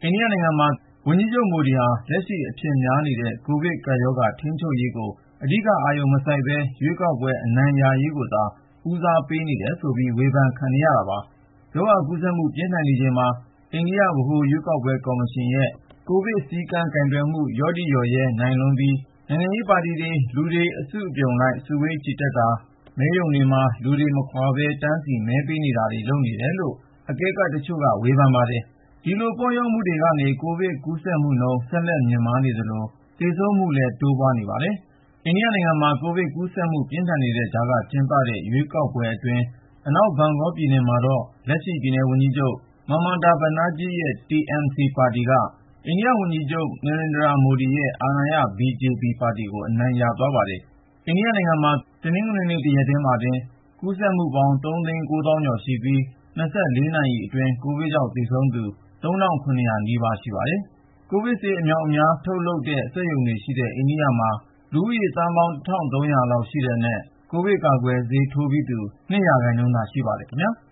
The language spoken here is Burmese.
အိန္ဒိယနိုင်ငံမှာဝန်ကြီးချုပ်မိုဒီဟာလက်ရှိအဖြစ်များနေတဲ့ကိုဗစ်ကပ်ရောဂါထိန်းချုပ်ရေးကိုအဓိကအာရုံမစိုက်ဘဲရွေးကောက်ပွဲအနိုင်ရရေးကိုသာဦးစားပေးနေတယ်ဆိုပြီးဝေဖန်ခံနေရတာပါ။ရောဂါကူးစက်မှုပြင်းထန်နေချိန်မှာအိန္ဒိယဗဟိုရွေးကောက်ပွဲကော်မရှင်ရဲ့ကိုဗစ်စည်းကမ်းကိုင်တွယ်မှုလျော့တိလျော့ရဲနိုင်လွန်းပြီးနိုင်ငံရေးပါတီတွေလူတွေအစုအပြုံလိုက်စုဝေးချီတက်တာမဲရုံတွေမှာလူတွေမခွာဘဲတန်းစီမဲပေးနေတာတွေလုပ်နေတယ်လို့အကဲခတ်တချို့ကဝေဖန်ပါတယ်။ဒီလိုပေါ့လျော့မှုတွေကနေကိုဗစ်ကူးစက်မှုနှုန်းဆက်လက်မြင့်မားနေသလိုသေဆုံးမှုလည်းတိုးပွားနေပါတယ်။အိန္ဒိယနိုင်ငံမှာကိုဗစ်ကူးစက်မှုပြင်းထန်နေတဲ့ကြားကကျင်းပတဲ့ရွေးကောက်ပွဲအတွင်းအနောက်ဘန်ဂေါပြည်နယ်မှာတော့လက်ရှိပြည်နယ်ဝန်ကြီးချုပ်Mamata Banerjeeရဲ့ TMC ပါတီကအိန္ဒိယဝန်ကြီးချုပ်Narendra Modiရဲ့အာဏာရ BJP ပါတီကိုအနိုင်ရသွားပါတယ်။အိန္ဒိယနိုင်ငံမှာတနင်္ဂနွေနေ့တရက်တည်းမှာတင်ကူးစက်မှုပေါင်း 3,900,000 ကျော်ရှိပြီး24 နာရီအတွင်းကိုဗစ်ကြောင့်သေဆုံးသူ 3,700 နီးပါးရှိပါတယ်။ကိုဗစ်ဆေးအမြောက်အများထုတ်လုပ်တဲ့စက်ရုံတွေရှိတဲ့အိန္ဒိယမှာလူဦးရေသန်းပေါင်း 1,300 လောက်ရှိတဲ့အနက်ကိုဗစ်ကာကွယ်ဆေးထိုးပြီးသူ 2% သာရှိပါတယ်ခင်ဗျာ။